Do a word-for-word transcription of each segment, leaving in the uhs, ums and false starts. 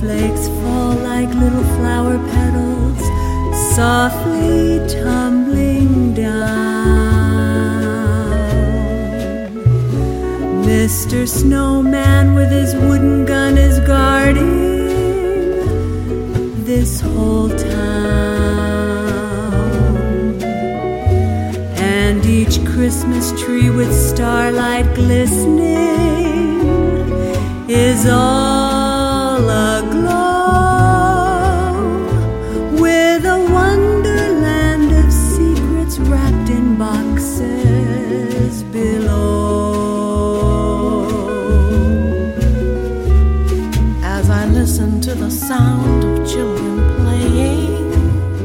Snowflakes fall like little flower petals, softly tumbling down. Mister Snowman with his wooden gun is guarding this whole town. And each Christmas tree with starlight glistening is all aglow with a wonderland of secrets wrapped in boxes below. As I listen to the sound of children playing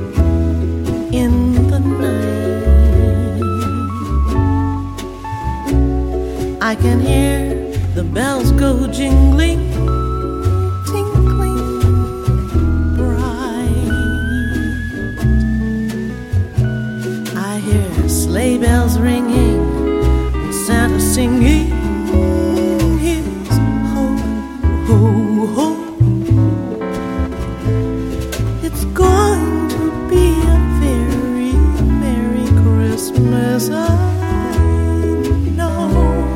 in the night, I can hear the bells go jingling, tinkling bright. I hear sleigh bells ringing, Santa singing his ho, ho, ho. It's going to be a very Merry Christmas, I know.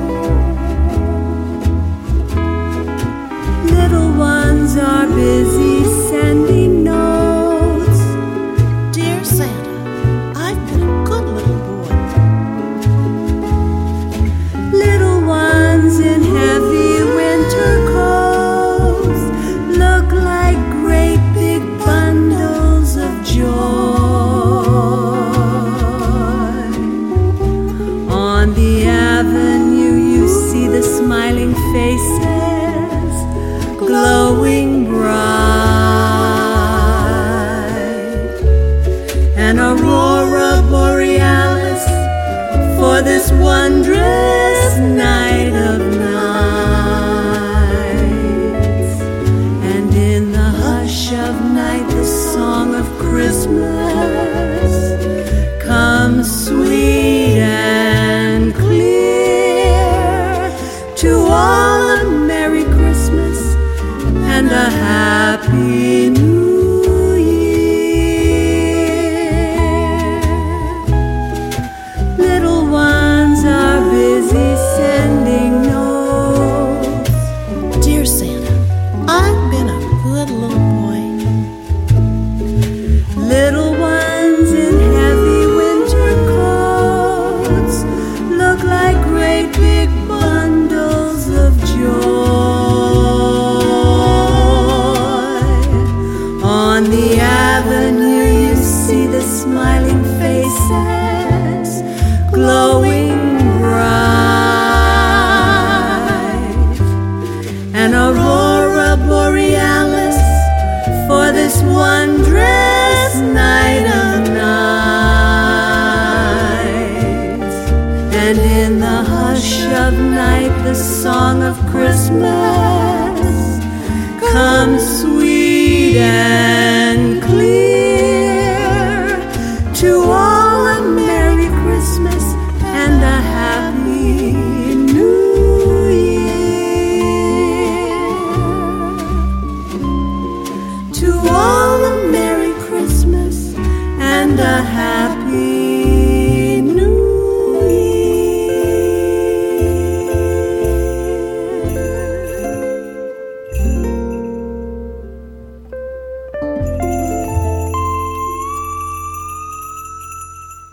Little ones are busy sending notes. Dear Santa, I've been a good little boy. Little ones in heavy winter coats look like great big bundles of joy. On the avenue you see the smiling faces glowing bright. An aurora borealis for this wondrous night of nights. And in the hush of night the song of Christmas comes sweet and clear. To all a Merry Christmas and a Happy New Year. Little ones are busy sending notes. Dear Santa, I've been a good little boy. Little ones in heavy winter coats look like great big bundles of joy. On the avenue you see the smiling faces glowing bright. An aurora borealis for this wondrous night of nights. And in the hush of night the song of Christmas comes sweet and clear. To all a Merry Christmas and a Happy New Year. To all a Merry Christmas and a Happy